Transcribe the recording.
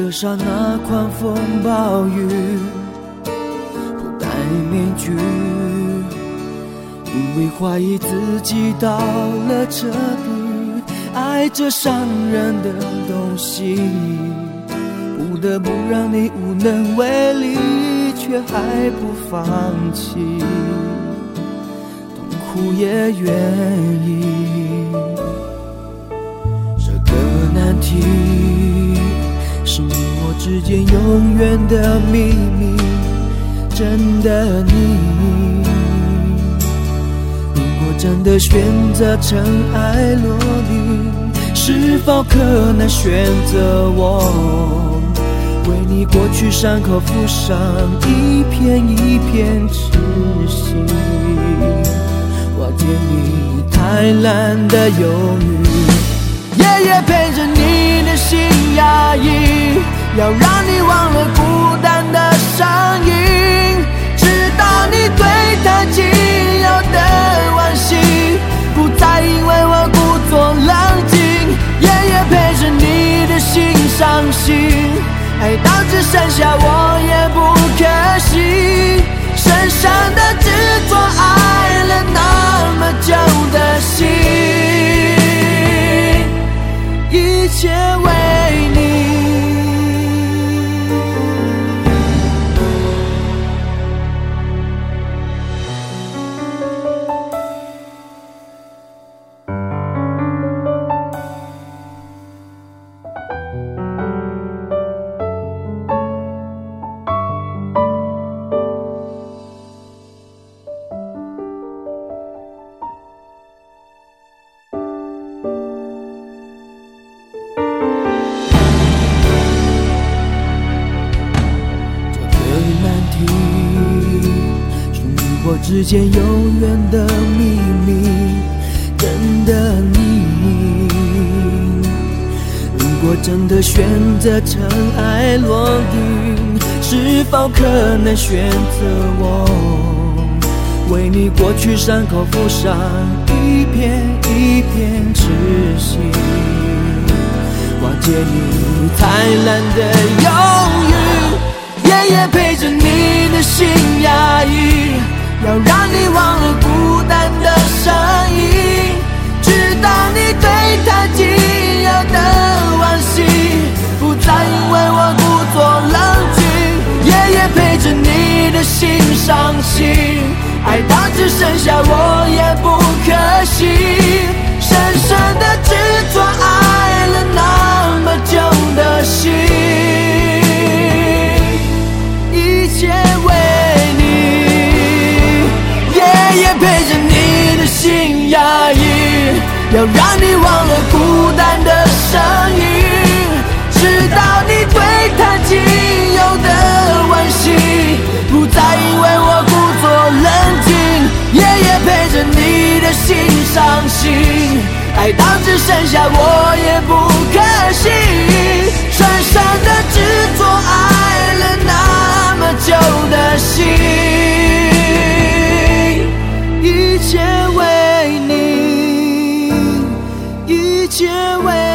个刹那狂风暴雨，不戴面具，因为怀疑自己到了这里，爱这伤人的东西，不得不让你无能为力，却还不放弃，痛苦也愿意。这个难题是你我之间永远的秘密，真的你如果真的选择尘埃落定，是否可能选择我，为你过去伤口敷上一片一片痴心，瓦解你贪婪的忧郁，夜夜陪着你的心压抑，要让你忘了孤单的声音，直到你对他紧要的惋惜，不再因为我故作冷静，夜夜陪着你的心伤心，爱到只剩下我也不可惜，深深的执着爱了那么久的心，一切为你。之间永远的秘密，真的你如果真的选择尘埃落定，是否可能选择我，为你过去伤口敷上一片一片痴心，瓦解你贪婪的忧郁，夜夜陪着你的心压抑，要让你忘了孤单的声音，直到你对他紧要的惋惜，不再因为我故作冷静，夜夜陪着你的心伤心，爱到只剩下我也不可惜，深深的执着爱了那么久的心，一切为夜夜陪着你的心压抑，要让你忘了孤单的声音，直到你对他仅有的惋惜，不再因为我故作冷静，夜夜陪着你的心伤心，爱到只剩下我也不可惜，深深的执着爱了那么久的心，一切为你，一切为